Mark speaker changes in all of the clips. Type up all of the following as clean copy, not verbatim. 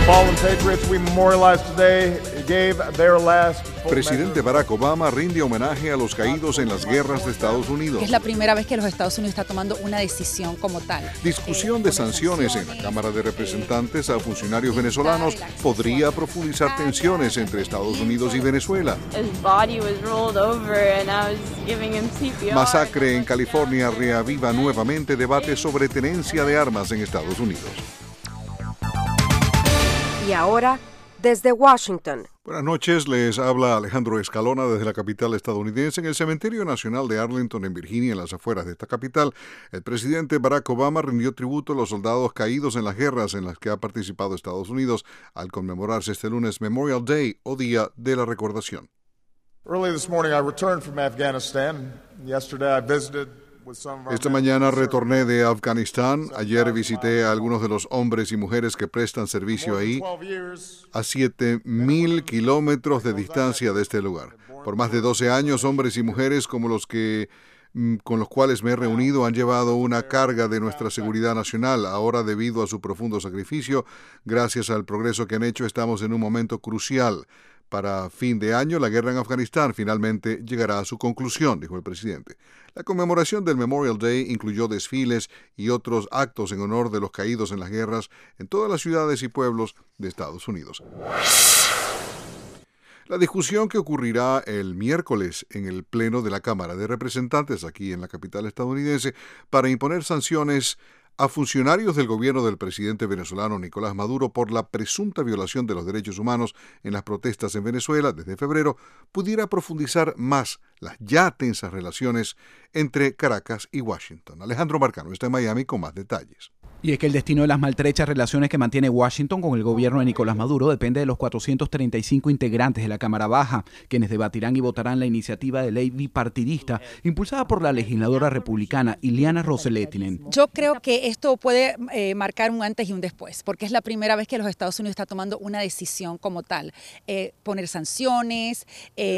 Speaker 1: Presidente Barack Obama rinde homenaje a los caídos en las guerras de Estados Unidos.
Speaker 2: Es la primera vez que los Estados Unidos está tomando una decisión como tal.
Speaker 1: Discusión de sanciones en la Cámara de Representantes a funcionarios venezolanos podría profundizar tensiones entre Estados Unidos y Venezuela. Masacre en California reaviva nuevamente debate sobre tenencia de armas en Estados Unidos.
Speaker 3: Y ahora, desde Washington.
Speaker 1: Buenas noches, les habla Alejandro Escalona desde la capital estadounidense. En el Cementerio Nacional de Arlington, en Virginia, en las afueras de esta capital, el presidente Barack Obama rindió tributo a los soldados caídos en las guerras en las que ha participado Estados Unidos al conmemorarse este lunes Memorial Day, o Día de la Recordación. Esta mañana retorné de Afganistán. Ayer visité a algunos de los hombres y mujeres que prestan servicio ahí, a 7,000 kilómetros de distancia de este lugar. Por más de 12 años, hombres y mujeres como los que con los cuales me he reunido han llevado una carga de nuestra seguridad nacional. Ahora, debido a su profundo sacrificio, gracias al progreso que han hecho, estamos en un momento crucial. Para fin de año, la guerra en Afganistán finalmente llegará a su conclusión, dijo el presidente. La conmemoración del Memorial Day incluyó desfiles y otros actos en honor de los caídos en las guerras en todas las ciudades y pueblos de Estados Unidos. La discusión que ocurrirá el miércoles en el Pleno de la Cámara de Representantes aquí en la capital estadounidense para imponer sanciones a funcionarios del gobierno del presidente venezolano Nicolás Maduro por la presunta violación de los derechos humanos en las protestas en Venezuela desde febrero, pudiera profundizar más las ya tensas relaciones entre Caracas y Washington. Alejandro Marcano está en Miami con más detalles.
Speaker 4: Y es que el destino de las maltrechas relaciones que mantiene Washington con el gobierno de Nicolás Maduro depende de los 435 integrantes de la Cámara Baja, quienes debatirán y votarán la iniciativa de ley bipartidista impulsada por la legisladora republicana Ileana Ros-Lehtinen.
Speaker 2: Yo creo que esto puede marcar un antes y un después, porque es la primera vez que los Estados Unidos está tomando una decisión como tal. Poner sanciones,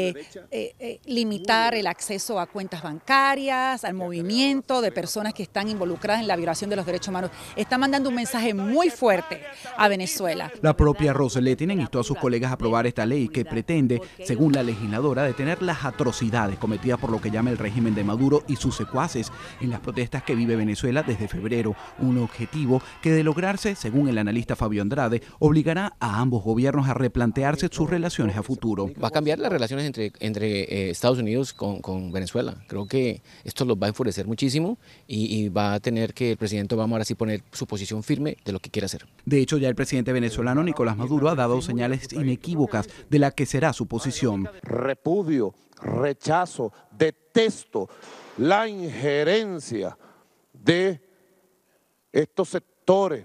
Speaker 2: limitar el acceso a cuentas bancarias, al movimiento de personas que están involucradas en la violación de los derechos humanos. Está mandando un mensaje muy fuerte a Venezuela.
Speaker 4: La propia Ros-Lehtinen instó a sus colegas a aprobar esta ley que pretende, según la legisladora, detener las atrocidades cometidas por lo que llama el régimen de Maduro y sus secuaces en las protestas que vive Venezuela desde febrero. Un objetivo que, de lograrse, según el analista Fabio Andrade, obligará a ambos gobiernos a replantearse sus relaciones a futuro.
Speaker 5: Va a cambiar las relaciones entre Estados Unidos con Venezuela. Creo que esto los va a enfurecer muchísimo y va a tener que el presidente Obama ahora sí poner su posición firme de lo que quiere hacer.
Speaker 4: De hecho, ya el presidente venezolano Nicolás Maduro ha dado señales inequívocas de la que será su posición.
Speaker 6: Repudio, rechazo, detesto la injerencia de estos sectores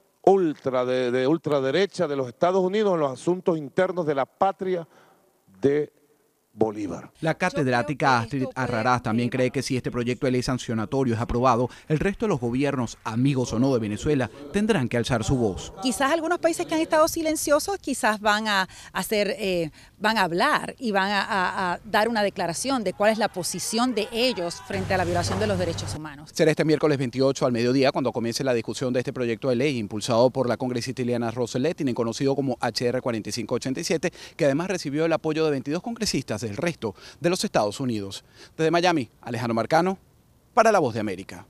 Speaker 6: de ultraderecha de los Estados Unidos en los asuntos internos de la patria de Bolívar.
Speaker 4: La catedrática Astrid Arrarás también cree que si este proyecto de ley sancionatorio es aprobado, el resto de los gobiernos, amigos o no de Venezuela, tendrán que alzar su voz.
Speaker 2: Quizás algunos países que han estado silenciosos quizás van a hablar y van a dar una declaración de cuál es la posición de ellos frente a la violación de los derechos humanos.
Speaker 4: Será este miércoles 28 al mediodía cuando comience la discusión de este proyecto de ley impulsado por la congresista Ileana Ros-Lehtinen, conocido como HR 4587, que además recibió el apoyo de 22 congresistas del resto de los Estados Unidos. Desde Miami, Alejandro Marcano, para La Voz de América.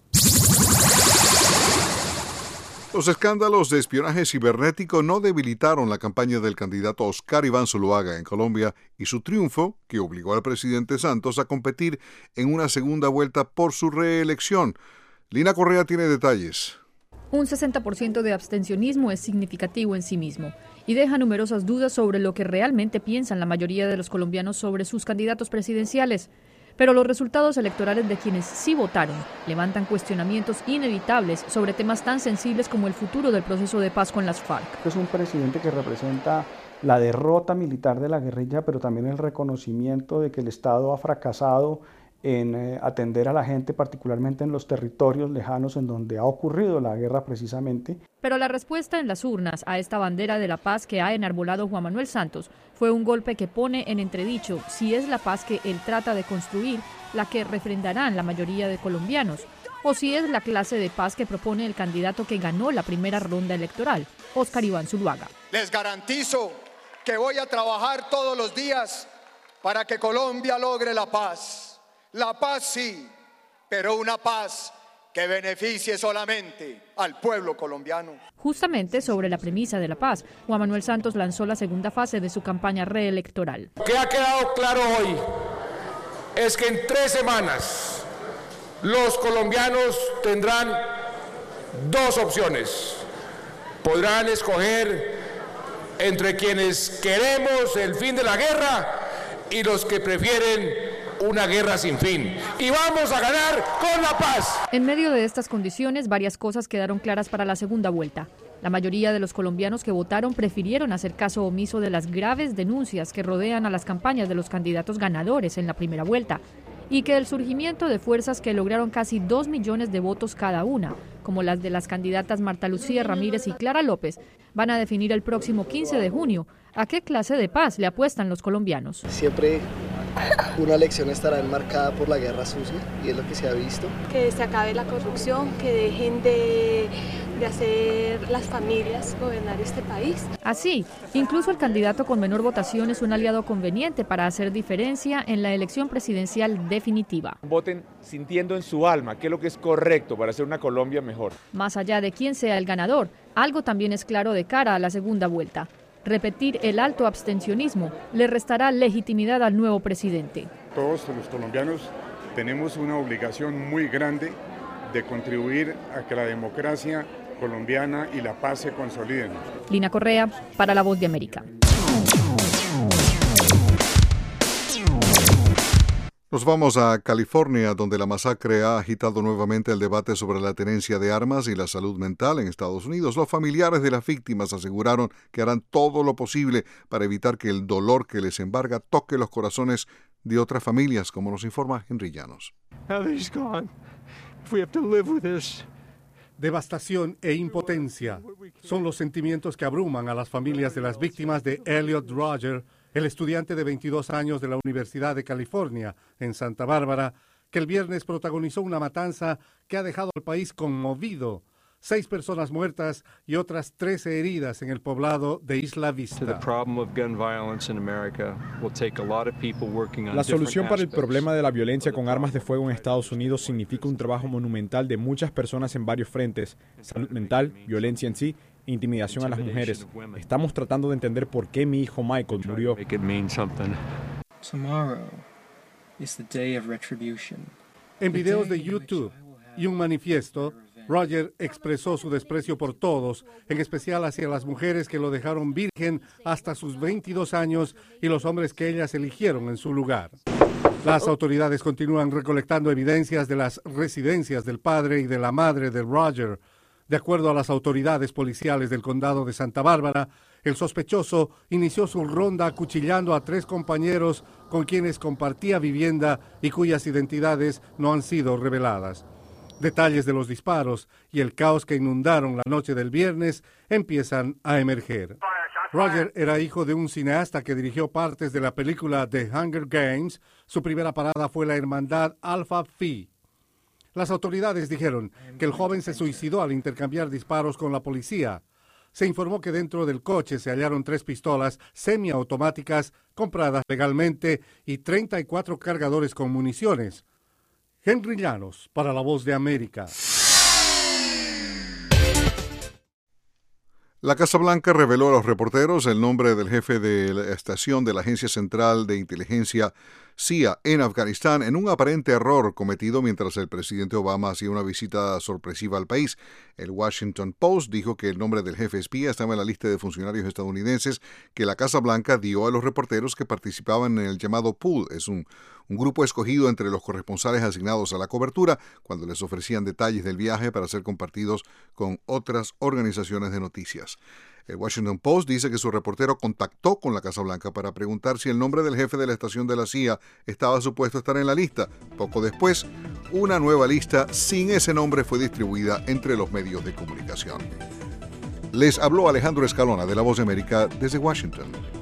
Speaker 1: Los escándalos de espionaje cibernético no debilitaron la campaña del candidato Oscar Iván Zuluaga en Colombia y su triunfo, que obligó al presidente Santos a competir en una segunda vuelta por su reelección. Lina Correa tiene detalles.
Speaker 7: Un 60% de abstencionismo es significativo en sí mismo y deja numerosas dudas sobre lo que realmente piensan la mayoría de los colombianos sobre sus candidatos presidenciales. Pero los resultados electorales de quienes sí votaron levantan cuestionamientos inevitables sobre temas tan sensibles como el futuro del proceso de paz con las FARC.
Speaker 8: Es un presidente que representa la derrota militar de la guerrilla, pero también el reconocimiento de que el Estado ha fracasado en atender a la gente, particularmente en los territorios lejanos en donde ha ocurrido la guerra precisamente.
Speaker 7: Pero la respuesta en las urnas a esta bandera de la paz que ha enarbolado Juan Manuel Santos fue un golpe que pone en entredicho si es la paz que él trata de construir la que refrendarán la mayoría de colombianos, o si es la clase de paz que propone el candidato que ganó la primera ronda electoral, Óscar Iván Zuluaga.
Speaker 9: Les garantizo que voy a trabajar todos los días para que Colombia logre la paz. La paz sí, pero una paz que beneficie solamente al pueblo colombiano.
Speaker 7: Justamente sobre la premisa de la paz, Juan Manuel Santos lanzó la segunda fase de su campaña reelectoral.
Speaker 6: Lo que ha quedado claro hoy es que en 3 semanas los colombianos tendrán 2 opciones. Podrán escoger entre quienes queremos el fin de la guerra y los que prefieren una guerra sin fin. Y vamos a ganar con la paz.
Speaker 7: En medio de estas condiciones, varias cosas quedaron claras para la segunda vuelta. La mayoría de los colombianos que votaron prefirieron hacer caso omiso de las graves denuncias que rodean a las campañas de los candidatos ganadores en la primera vuelta, y que el surgimiento de fuerzas que lograron casi 2 millones de votos cada una, como las de las candidatas Marta Lucía Ramírez y Clara López, van a definir el próximo 15 de junio a qué clase de paz le apuestan los colombianos.
Speaker 10: Siempre una elección estará enmarcada por la guerra sucia, y es lo que se ha visto.
Speaker 11: Que se acabe la corrupción, que dejen de hacer las familias gobernar este país.
Speaker 7: Así, incluso el candidato con menor votación es un aliado conveniente para hacer diferencia en la elección presidencial definitiva.
Speaker 12: Voten sintiendo en su alma qué es lo que es correcto para hacer una Colombia mejor.
Speaker 7: Más allá de quién sea el ganador, algo también es claro de cara a la segunda vuelta. Repetir el alto abstencionismo le restará legitimidad al nuevo presidente.
Speaker 13: Todos los colombianos tenemos una obligación muy grande de contribuir a que la democracia colombiana y la paz se consoliden.
Speaker 7: Lina Correa, para La Voz de América.
Speaker 1: Nos vamos a California, donde la masacre ha agitado nuevamente el debate sobre la tenencia de armas y la salud mental en Estados Unidos. Los familiares de las víctimas aseguraron que harán todo lo posible para evitar que el dolor que les embarga toque los corazones de otras familias, como nos informa Henry Llanos.
Speaker 14: Devastación e impotencia son los sentimientos que abruman a las familias de las víctimas de Elliot Rodger, el estudiante de 22 años de la Universidad de California en Santa Bárbara, que el viernes protagonizó una matanza que ha dejado al país conmovido. 6 personas muertas y otras 13 heridas en el poblado de Isla Vista.
Speaker 15: La solución para el problema de la violencia con armas de fuego en Estados Unidos significa un trabajo monumental de muchas personas en varios frentes: salud mental, violencia en sí, intimidación a las mujeres. Estamos tratando de entender por qué mi hijo Michael murió.
Speaker 14: En videos de YouTube y un manifiesto, Rodger expresó su desprecio por todos, en especial hacia las mujeres que lo dejaron virgen hasta sus 22 años y los hombres que ellas eligieron en su lugar. Las autoridades continúan recolectando evidencias de las residencias del padre y de la madre de Rodger. De acuerdo a las autoridades policiales del condado de Santa Bárbara, el sospechoso inició su ronda acuchillando a 3 compañeros con quienes compartía vivienda y cuyas identidades no han sido reveladas. Detalles de los disparos y el caos que inundaron la noche del viernes empiezan a emerger. Rodger era hijo de un cineasta que dirigió partes de la película The Hunger Games. Su primera parada fue la hermandad Alpha Phi. Las autoridades dijeron que el joven se suicidó al intercambiar disparos con la policía. Se informó que dentro del coche se hallaron 3 pistolas semiautomáticas compradas legalmente y 34 cargadores con municiones. Henry Llanos, para La Voz de América.
Speaker 1: La Casa Blanca reveló a los reporteros el nombre del jefe de la estación de la Agencia Central de Inteligencia CIA en Afganistán en un aparente error cometido mientras el presidente Obama hacía una visita sorpresiva al país. El Washington Post dijo que el nombre del jefe espía estaba en la lista de funcionarios estadounidenses que la Casa Blanca dio a los reporteros que participaban en el llamado pool. Es un grupo escogido entre los corresponsales asignados a la cobertura cuando les ofrecían detalles del viaje para ser compartidos con otras organizaciones de noticias. El Washington Post dice que su reportero contactó con la Casa Blanca para preguntar si el nombre del jefe de la estación de la CIA estaba supuesto a estar en la lista. Poco después, una nueva lista sin ese nombre fue distribuida entre los medios de comunicación. Les habló Alejandro Escalona de La Voz de América desde Washington.